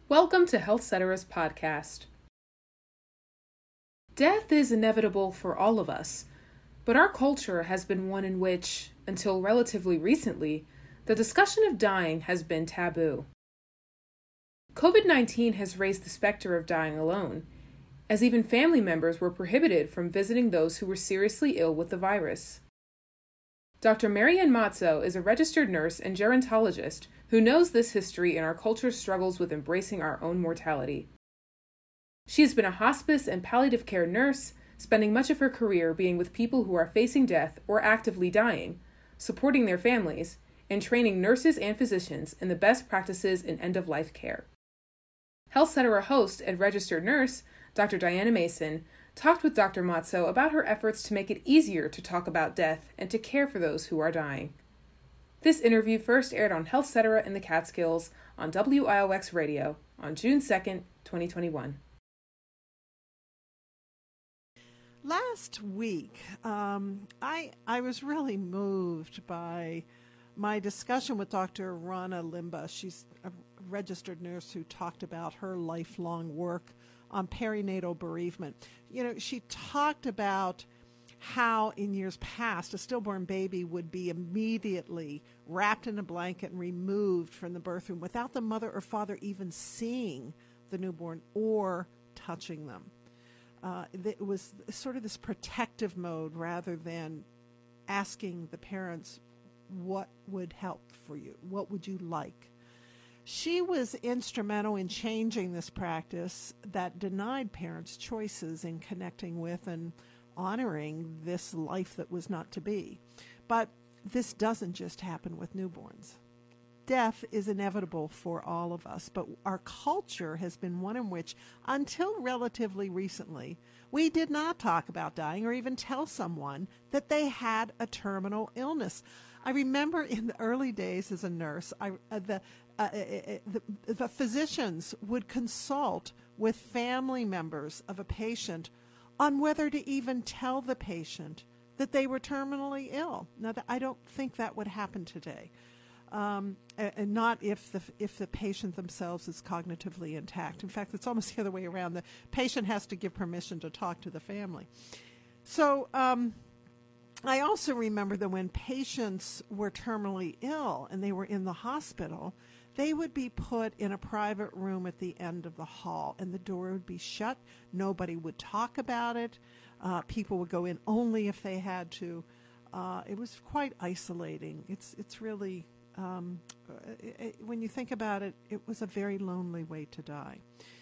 Welcome to Health Cetera's podcast. Death is inevitable for all of us, but our culture has been one in which, until relatively recently, the discussion of dying has been taboo. COVID-19 has raised the specter of dying alone, as even family members were prohibited from visiting those who were seriously ill with the virus. Dr. Marianne Mazzo is a registered nurse and gerontologist who knows this history and our culture's struggles with embracing our own mortality. She has been a hospice and palliative care nurse, spending much of her career being with people who are facing death or actively dying, supporting their families, and training nurses and physicians in the best practices in end-of-life care. Health Cetera host and registered nurse, Dr. Diana Mason, talked with Dr. Mazzo about her efforts to make it easier to talk about death and to care for those who are dying. This interview first aired on Health Cetera in the Catskills on WIOX Radio on June 2nd, 2021. Last week, I was really moved by my discussion with Dr. Rana Limba. She's a registered nurse who talked about her lifelong work on perinatal bereavement. You know, she talked about how in years past a stillborn baby would be immediately wrapped in a blanket and removed from the birth room without the mother or father even seeing the newborn or touching them. It was sort of this protective mode rather than asking the parents what would help for you, what would you like. She was instrumental in changing this practice that denied parents choices in connecting with and honoring this life that was not to be. But this doesn't just happen with newborns. Death is inevitable for all of us, but our culture has been one in which, until relatively recently, we did not talk about dying or even tell someone that they had a terminal illness. I remember in the early days as a nurse, the physicians would consult with family members of a patient on whether to even tell the patient that they were terminally ill. Now, I don't think that would happen today, and not if the patient themselves is cognitively intact. In fact, it's almost the other way around. The patient has to give permission to talk to the family. So I also remember that when patients were terminally ill and they were in the hospital, they would be put in a private room at the end of the hall, and the door would be shut. Nobody would talk about it. People would go in only if they had to. It was quite isolating. It's really, when you think about it, it was a very lonely way to die.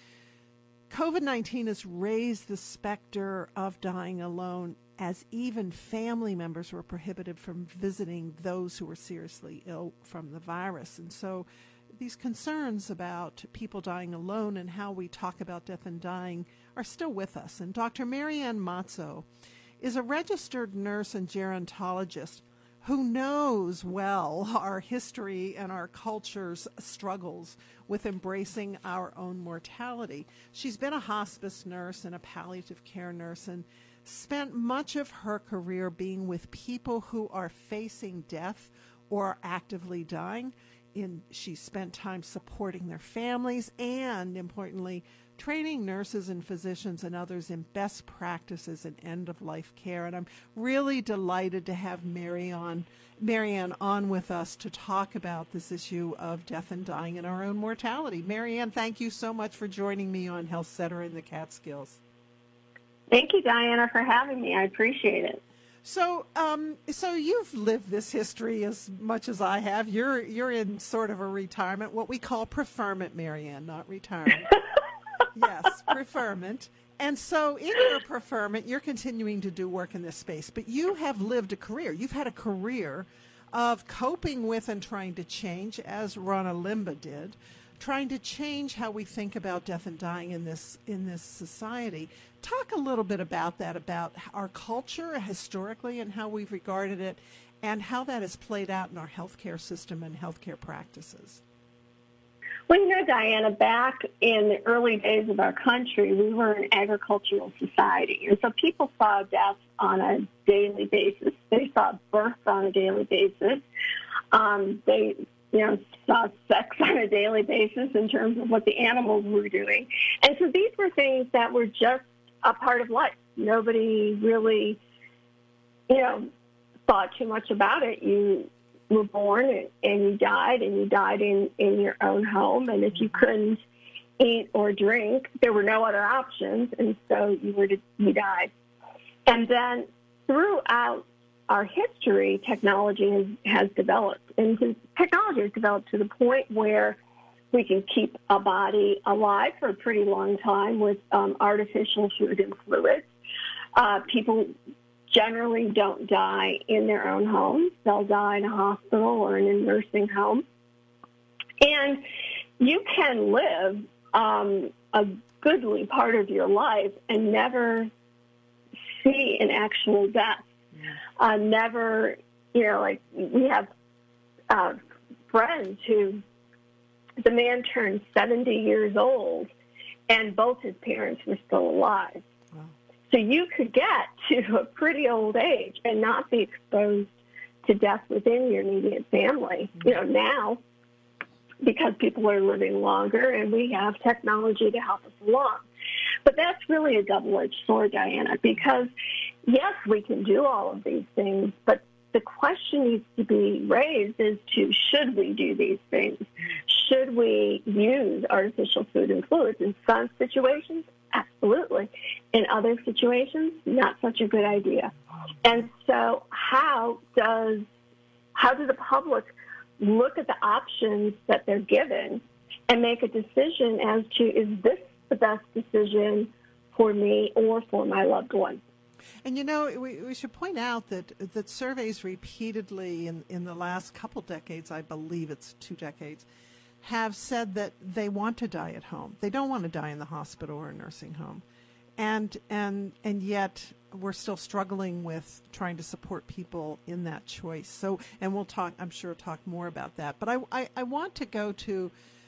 COVID-19 has raised the specter of dying alone, as even family members were prohibited from visiting those who were seriously ill from the virus. And so these concerns about people dying alone and how we talk about death and dying are still with us. And Dr. Marianne Mazzo is a registered nurse and gerontologist who knows well our history and our culture's struggles with embracing our own mortality. She's been a hospice nurse and a palliative care nurse and spent much of her career being with people who are facing death or are actively dying. She spent time supporting their families and, importantly, training nurses and physicians and others in best practices in end-of-life care. And I'm really delighted to have Marianne on with us to talk about this issue of death and dying and our own mortality. Marianne, thank you so much for joining me on Health Cetera in the Catskills. Thank you, Diana, for having me. I appreciate it. So you've lived this history as much as I have. You're in sort of a retirement, what we call preferment, Marianne, not retirement. Yes, preferment. And so in your preferment, you're continuing to do work in this space, but you have lived a career. You've had a career of coping with and trying to change, as Rana Limba did, trying to change how we think about death and dying in this society. Talk a little bit about that, about our culture historically and how we've regarded it and how that has played out in our healthcare system and healthcare practices. Well, you know, Diana, back in the early days of our country, we were an agricultural society. And so people saw death on a daily basis. They saw birth on a daily basis. They saw sex on a daily basis in terms of what the animals were doing. And so these were things that were just a part of life. Nobody really, thought too much about it. You were born and you died in your own home. And if you couldn't eat or drink, there were no other options, and so you died. And then throughout our history, technology has developed, and technology has developed to the point where we can keep a body alive for a pretty long time with artificial food and fluids. People generally don't die in their own homes. They'll die in a hospital or in a nursing home. And you can live a goodly part of your life and never see an actual death. Never, like we have friends who, the man turned 70 years old and both his parents were still alive. Wow. So you could get to a pretty old age and not be exposed to death within your immediate family. Mm-hmm. Now, because people are living longer and we have technology to help us along. But that's really a double-edged sword, Diana, because, yes, we can do all of these things, but the question needs to be raised as to, should we do these things? Should we use artificial food and fluids? In some situations, absolutely. In other situations, not such a good idea. And so how does the public look at the options that they're given and make a decision as to, is this the best decision for me or for my loved one? And, we should point out that surveys repeatedly in the last couple decades, I believe it's 2 decades, have said that they want to die at home. They don't want to die in the hospital or a nursing home. And yet we're still struggling with trying to support people in that choice. So, and we'll talk more about that. But I want to go to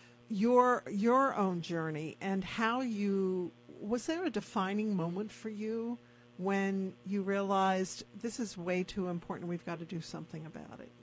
your own journey and how was there a defining moment for you when you realized this is way too important, we've got to do something about it?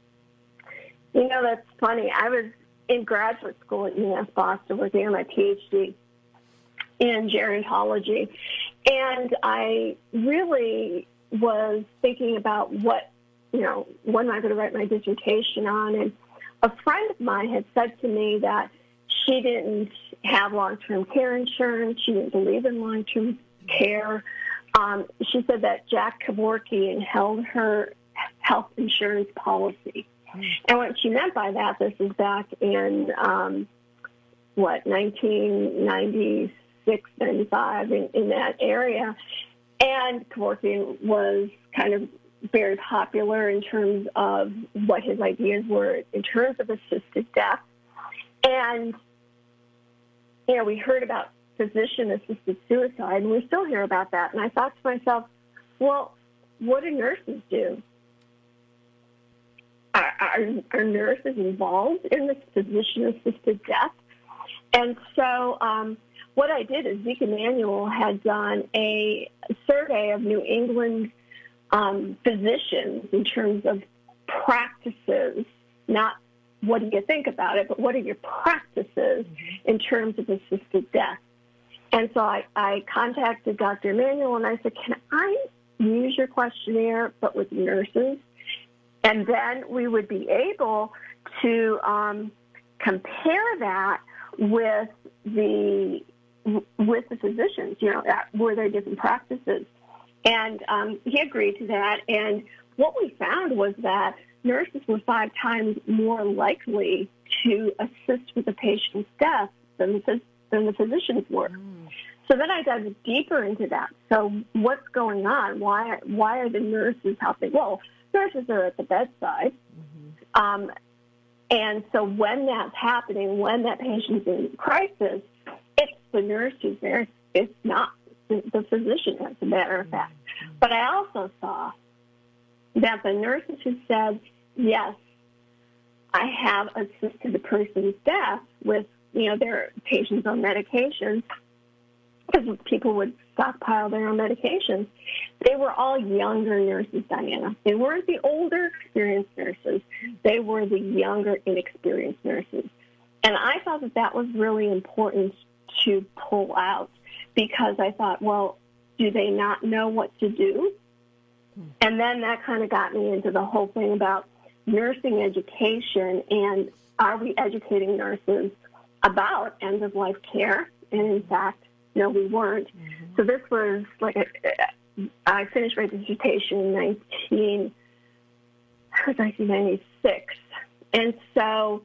That's funny. I was in graduate school at UMass Boston working on my PhD in gerontology, and I really was thinking about what am I going to write my dissertation on? And a friend of mine had said to me that she didn't have long-term care insurance. She didn't believe in long-term care. She said that Jack Kevorkian held her health insurance policy. And what she meant by that, this is back in, 1996, 95, in that area. And Kevorkian was kind of very popular in terms of what his ideas were in terms of assisted death. And, we heard about physician-assisted suicide, and we still hear about that. And I thought to myself, well, what do nurses do? Are nurses involved in this physician-assisted death? And so what I did is Zeke Emanuel had done a survey of New England physicians in terms of practices, not what do you think about it, but what are your practices in terms of assisted death? And so I contacted Dr. Emanuel and I said, can I use your questionnaire but with nurses? And then we would be able to compare that with the physicians, were there different practices? And he agreed to that. And what we found was that nurses were 5 times more likely to assist with a patient's death than the physicians were. So then I dug deeper into that. So what's going on? Why are the nurses helping? Well, nurses are at the bedside. And so when that's happening, when that patient's in crisis, it's the nurse who's there. It's not the physician, as a matter of fact. But I also saw that the nurses who said, yes, I have assisted the person's death with, their patients on medications, because people would stockpile their own medications. They were all younger nurses, Diana. They weren't the older, experienced nurses. They were the younger, inexperienced nurses. And I thought that that was really important to pull out because I thought, well, do they not know what to do? And then that kind of got me into the whole thing about nursing education and are we educating nurses about end-of-life care? And in fact, no, we weren't. Mm-hmm. So this was I finished my dissertation in 1996. And so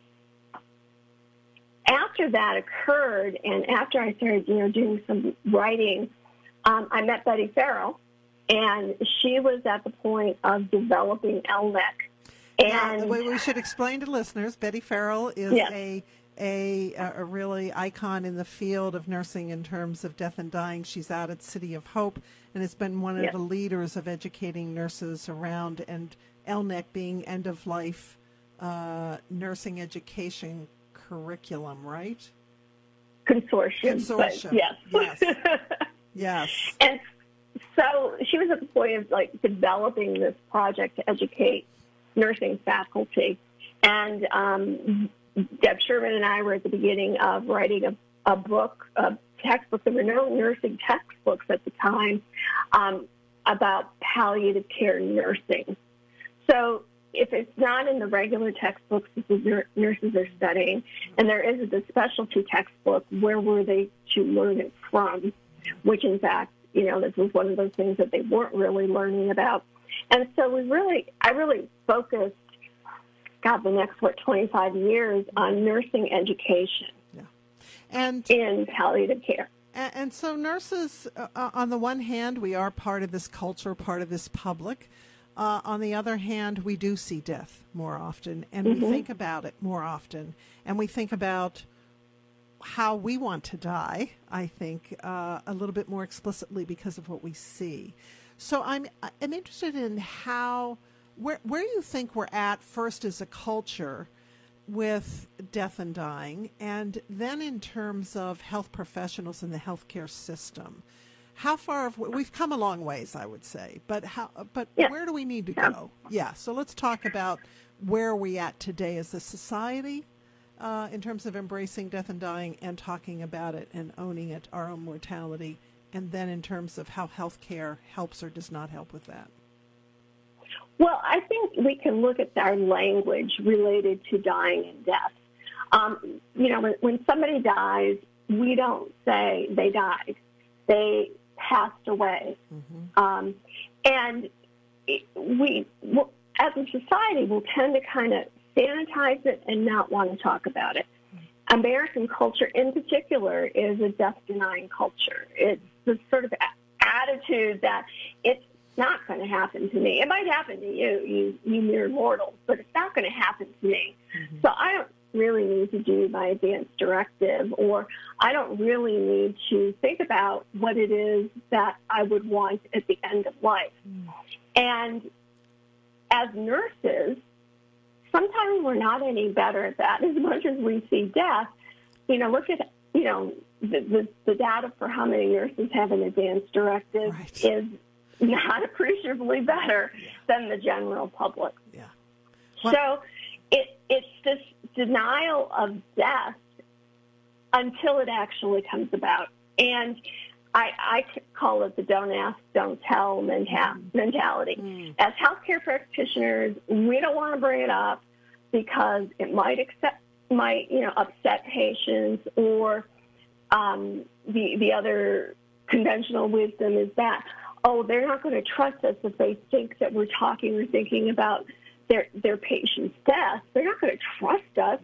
after that occurred and after I started, doing some writing, I met Betty Farrell, and she was at the point of developing LNEC. And we should explain to listeners, Betty Farrell is a really icon in the field of nursing in terms of death and dying. She's out at City of Hope and has been one of the leaders of educating nurses around, and LNEC being end-of-life nursing education curriculum, right? Consortium. Yes. Yes. And so she was at the point of developing this project to educate nursing faculty. And Deb Sherman and I were at the beginning of writing a book, a textbook. There were no nursing textbooks at the time about palliative care nursing. So if it's not in the regular textbooks that nurses are studying, and there isn't a specialty textbook, where were they to learn it from? Which, in fact, this was one of those things that they weren't really learning about. And so I really focused, the next, 25 years on nursing education and in palliative care. And so nurses, on the one hand, we are part of this culture, part of this public. On the other hand, we do see death more often, and we think about it more often, and we think about how we want to die, I think, a little bit more explicitly because of what we see. So I'm interested in where you think we're at first as a culture with death and dying, and then in terms of health professionals in the healthcare system. How far we've come a long ways, I would say, but where do we need to go? Yeah, so let's talk about where we at today as a society in terms of embracing death and dying and talking about it and owning it, our own mortality, and then in terms of how healthcare helps or does not help with that. Well, I think we can look at our language related to dying and death. When somebody dies, we don't say they died. They passed away. Mm-hmm. And we, as a society, will tend to kind of sanitize it and not want to talk about it. Mm-hmm. American culture, in particular, is a death-denying culture. It's the sort of attitude that it's not going to happen to me. It might happen to you mere mortals, but it's not going to happen to me. Mm-hmm. So I don't really need to do my advance directive, or I don't really need to think about what it is that I would want at the end of life. Mm. And as nurses, sometimes we're not any better at that. As much as we see death, look at, the data for how many nurses have an advance directive is not appreciably better than the general public. Yeah. So it's this denial of death until it actually comes about. And I call it the don't ask, don't tell mentality. Mm. As healthcare practitioners, we don't want to bring it up because it might upset patients, or the other conventional wisdom is that, they're not going to trust us if they think that we're talking or thinking about their patient's death. They're not going to trust us.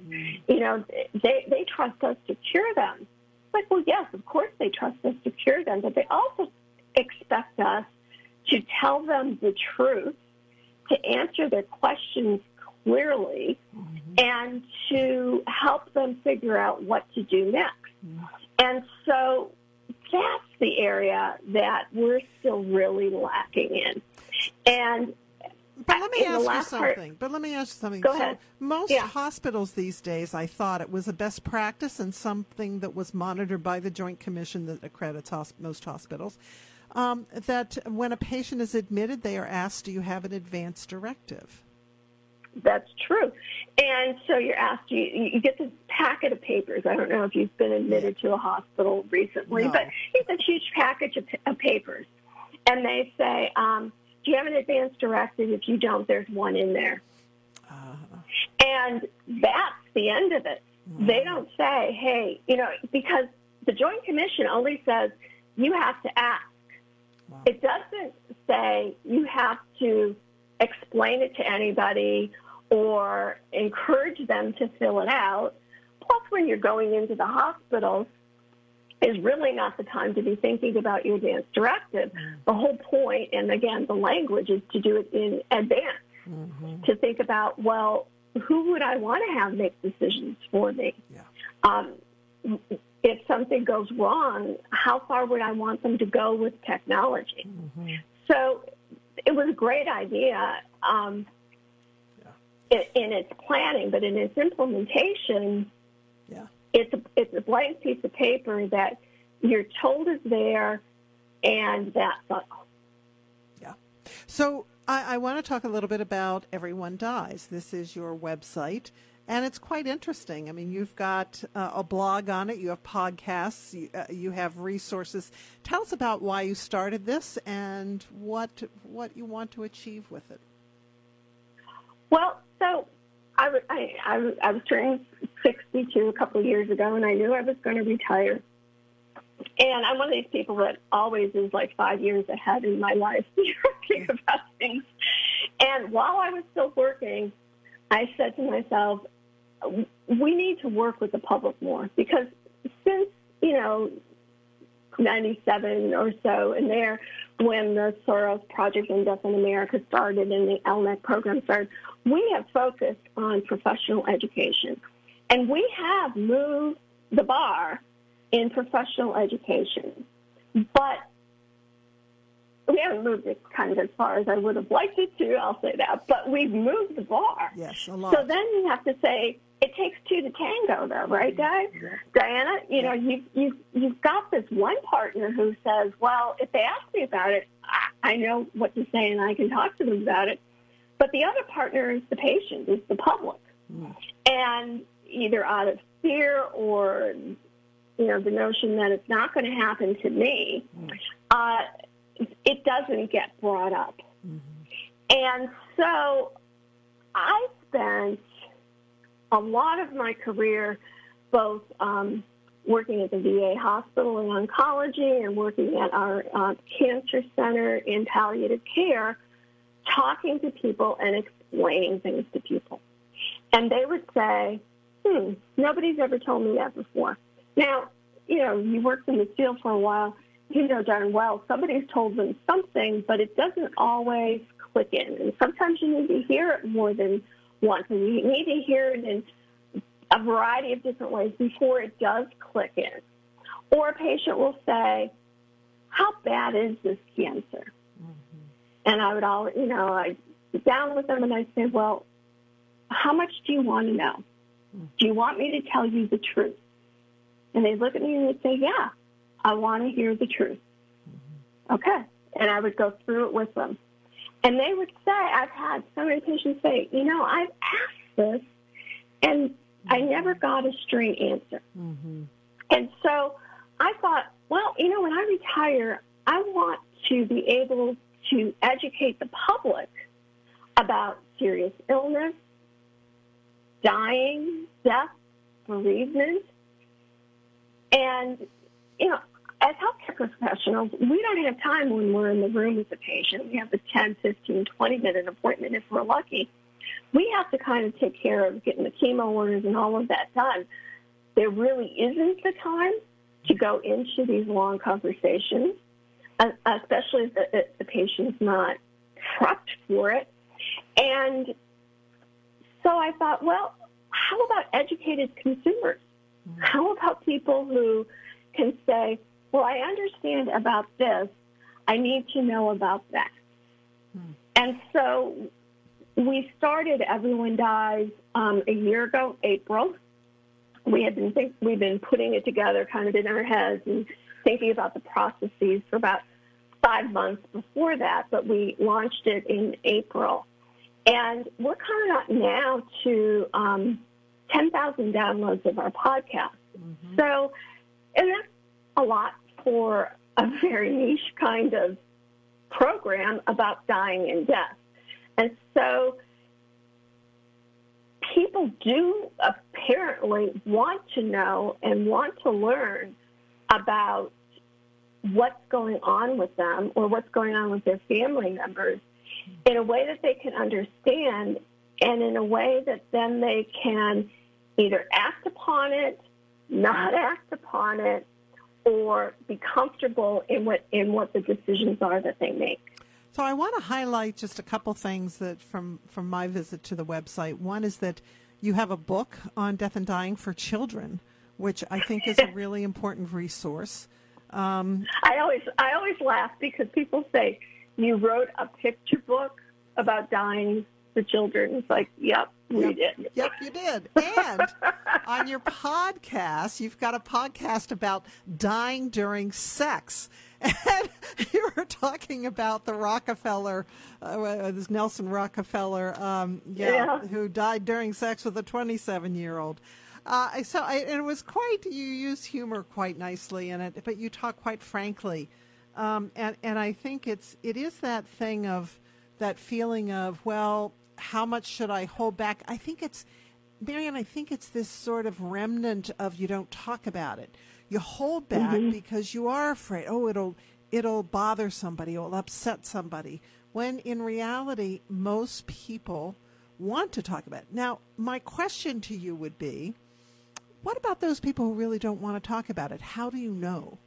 They trust us to cure them. Like, well, yes, of course they trust us to cure them, but they also expect us to tell them the truth, to answer their questions clearly, and to help them figure out what to do next. And so that's the area that we're still really lacking in. And But let me ask you something. Go ahead. Most hospitals these days, I thought it was a best practice and something that was monitored by the Joint Commission that accredits most hospitals, that when a patient is admitted, they are asked, do you have an advance directive? That's true. And so you're asked, you get this packet of papers. I don't know if you've been admitted to a hospital recently, but it's a huge package of papers. And they say, do you have an advance directive? If you don't, there's one in there. And that's the end of it. They don't say, hey, because the Joint Commission only says you have to ask. Wow. It doesn't say you have to explain it to anybody or encourage them to fill it out. Plus, when you're going into the hospital, is really not the time to be thinking about your advance directive. The whole point, and again, the language is to do it in advance, to think about, well, who would I want to have make decisions for me? If something goes wrong, how far would I want them to go with technology? So it was a great idea in its planning, but in its implementation, it's a blank piece of paper that you're told is there, and that's all. Yeah. So I want to talk a little bit about Everyone Dies. This is your website, and it's quite interesting. I mean, you've got a blog on it. You have podcasts. You have resources. Tell us about why you started this and what you want to achieve with it. Well, so I was turning 62 a couple of years ago, and I knew I was going to retire. And I'm one of these people that always is like 5 years ahead in my life thinking about things. And while I was still working, I said to myself, we need to work with the public more, because since, 97 or so and there, when the Soros Project on Deaf in America started and the LNEC program started, we have focused on professional education. And we have moved the bar in professional education. But we haven't moved it kind of as far as I would have liked it to, I'll say that. But we've moved the bar. Yes, a lot. So then you have to say, it takes two to tango, though, right, guys? Yeah. Diana, you've got this one partner who says, well, if they ask me about it, I know what to say and I can talk to them about it. But the other partner is the patient, is the public. And either out of fear or, the notion that it's not going to happen to me, it doesn't get brought up. And so I spent a lot of my career both working at the VA hospital in oncology and working at our cancer center in palliative care, talking to people and explaining things to people. And they would say, nobody's ever told me that before. Now, you worked in the field for a while, you know darn well somebody's told them something, but it doesn't always click in. And sometimes you need to hear it more than once, and you need to hear it in a variety of different ways before it does click in. Or a patient will say, how bad is this cancer? And I would I'd sit down with them and I'd say, well, how much do you want to know? Do you want me to tell you the truth? And they'd look at me and they'd say, yeah, I want to hear the truth. Okay. And I would go through it with them. And they would say, I've had so many patients say, I've asked this and I never got a straight answer. And so I thought, well, when I retire, I want to be able to educate the public about serious illness, dying, death, bereavement. And, as healthcare professionals, we don't have time when we're in the room with the patient. We have a 10, 15, 20-minute appointment if we're lucky. We have to kind of take care of getting the chemo orders and all of that done. There really isn't the time to go into these long conversations, especially if the patient's not prepped for it. And so I thought, well, how about educated consumers? How about people who can say, well, I understand about this. I need to know about that. And so we started Everyone Dies a year ago, April. We've been putting it together kind of in our heads and thinking about the processes for about 5 months before that, but we launched it in April. And we're coming up now to 10,000 downloads of our podcast. Mm-hmm. So, and that's a lot for a very niche kind of program about dying and death. And so people do apparently want to know and want to learn about what's going on with them or what's going on with their family members in a way that they can understand and in a way that then they can either act upon it, not act upon it, or be comfortable in what the decisions are that they make. So I want to highlight just a couple things that from my visit to the website. One is that you have a book on death and dying for children, which I think is a really important resource. I always laugh because people say, you wrote a picture book about dying for children. It's like, yep, we did. Yep, you did. And on your podcast, you've got a podcast about dying during sex. And you were talking about the Rockefeller, this Nelson Rockefeller, who died during sex with a 27-year-old. And it was you used humor quite nicely in it, but you talk quite frankly. And I think it is that thing of that feeling of, well, how much should I hold back? I think it's, Marianne, I think it's this sort of remnant of you don't talk about it. You hold back because you are afraid, it'll bother somebody, it'll upset somebody, when in reality, most people want to talk about it. Now, my question to you would be, what about those people who really don't want to talk about it? How do you know?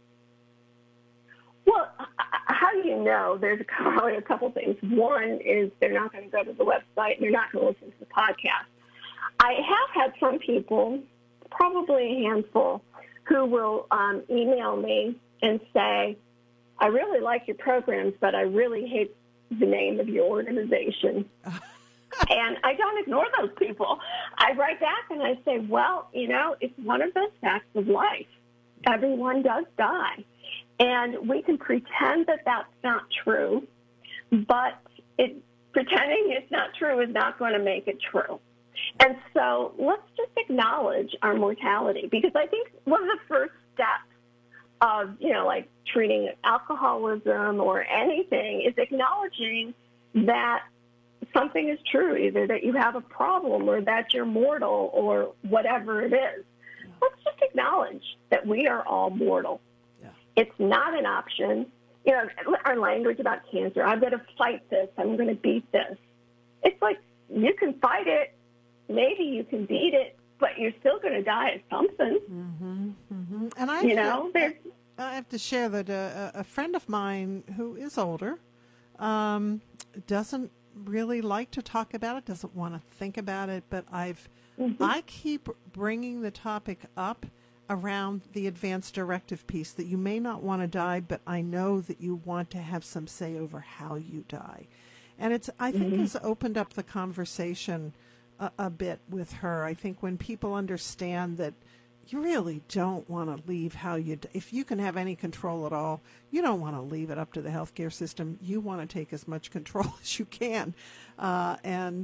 Well, how do you know? There's probably a couple things. One is they're not going to go to the website and they're not going to listen to the podcast. I have had some people, probably a handful, who will email me and say, I really like your programs, but I really hate the name of your organization. And I don't ignore those people. I write back and I say, well, it's one of those facts of life. Everyone does die. And we can pretend that that's not true, but pretending it's not true is not going to make it true. And so let's just acknowledge our mortality, because I think one of the first steps of, like treating alcoholism or anything is acknowledging that something is true, either that you have a problem or that you're mortal or whatever it is. Let's just acknowledge that we are all mortal. Yeah. It's not an option. Our language about cancer, I'm going to fight this, I'm going to beat this. It's like, you can fight it, maybe you can beat it, but you're still going to die at something. Mm-hmm, mm-hmm. And I have to share that a friend of mine who is older doesn't really like to talk about it, doesn't want to think about it, but I keep bringing the topic up around the advance directive piece, that you may not want to die, but I know that you want to have some say over how you die. And I think has opened up the conversation a bit with her. I think when people understand that you really don't want to leave how you if you can have any control at all, you don't want to leave it up to the healthcare system. You want to take as much control as you can. I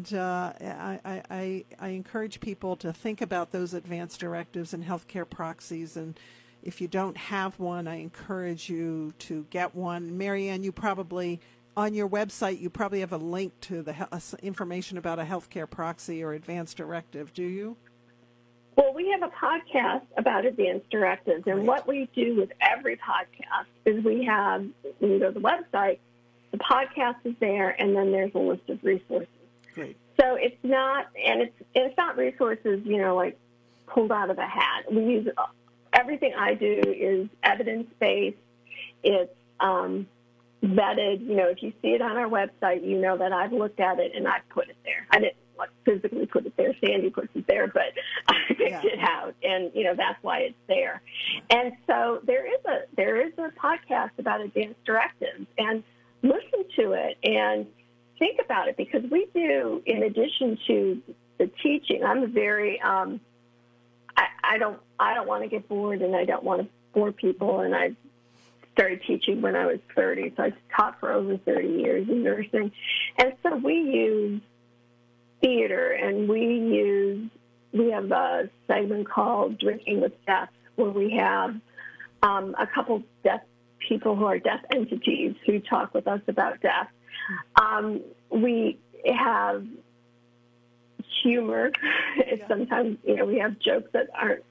encourage people to think about those advance directives and healthcare proxies. And if you don't have one, I encourage you to get one. Marianne, you probably, on your website, you probably have a link to the information about a healthcare proxy or advance directive, do you? Well, we have a podcast about advance directives, and what we do with every podcast is when you go to the website, the podcast is there, and then there's a list of resources. Great. So it's not resources, like pulled out of a hat. We use everything I do is evidence-based. It's vetted. If you see it on our website, you know that I've looked at it and I've put it there. I didn't physically put it there. Sandy puts it there, but I picked it out, and that's why it's there. And so there is a podcast about advance directives, and listen to it and think about it, because we do, in addition to the teaching, I'm a very, I don't want to get bored, and I don't want to bore people, and I started teaching when I was 30, so I taught for over 30 years in nursing. And so we use theater, and we have a segment called Drinking with Death, where we have a couple deaf people who are deaf entities who talk with us about death. We have humor. Sometimes, we have jokes that aren't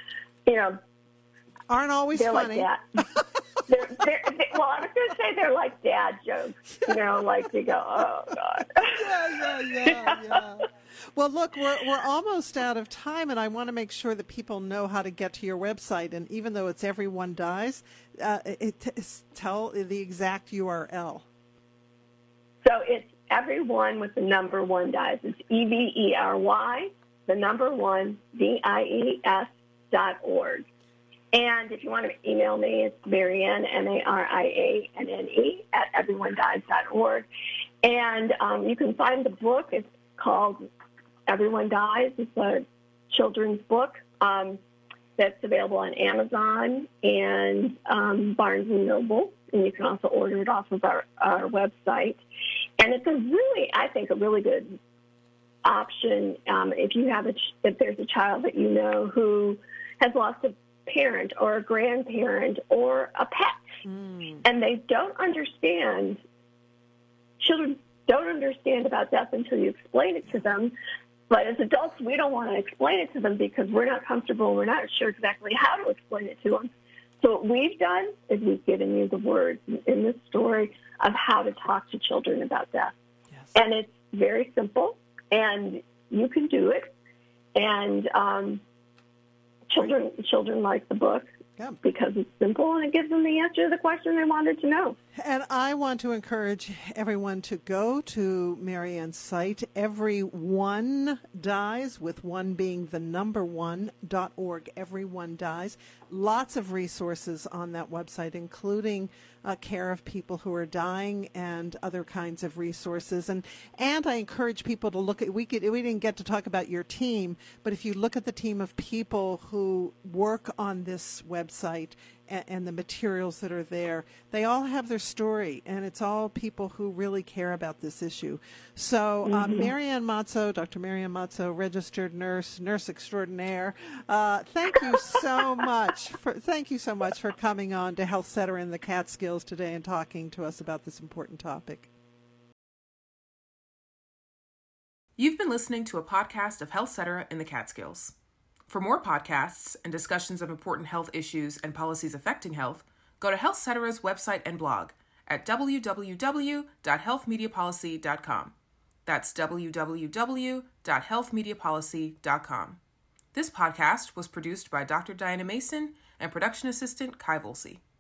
always funny. Like well, I was going to say they're like dad jokes, like they go, oh, God. Yeah. Well, look, we're almost out of time, and I want to make sure that people know how to get to your website. And even though it's Everyone Dies, tell the exact URL. So it's Everyone with the number 1 dies. It's EVERY, the number 1, DIES.org. And if you want to email me, it's Marianne, MARIANNE, @everyonedies.org. And you can find the book. It's called Everyone Dies. It's a children's book that's available on Amazon and Barnes & Noble. And you can also order it off of our website. And it's I think a really good option if there's a child that you know who has lost a parent or a grandparent or a pet, and they don't understand. Children don't understand about death until you explain it to them. But as adults, we don't want to explain it to them because we're not comfortable. We're not sure exactly how to explain it to them. So what we've done is we've given you the words in this story of how to talk to children about death. Yes. And it's very simple, and you can do it. And children like the book because it's simple and it gives them the answer to the question they wanted to know. And I want to encourage everyone to go to Marianne's site, Everyone Dies, with 1 being the number 1.org. Everyone Dies. Lots of resources on that website, including care of people who are dying and other kinds of resources. And I encourage people to look at, we didn't get to talk about your team, but if you look at the team of people who work on this website and the materials that are there, they all have their story, and it's all people who really care about this issue. So Marianne Mazzo, Dr. Marianne Mazzo, registered nurse extraordinaire, thank you so much for coming on to Health Center in the Catskills today and talking to us about this important topic. You've been listening to a podcast of Health Center in the Catskills. For more podcasts and discussions of important health issues and policies affecting health, go to Health Cetera's website and blog at www.healthmediapolicy.com. That's www.healthmediapolicy.com. This podcast was produced by Dr. Diana Mason and production assistant Kai Volsey.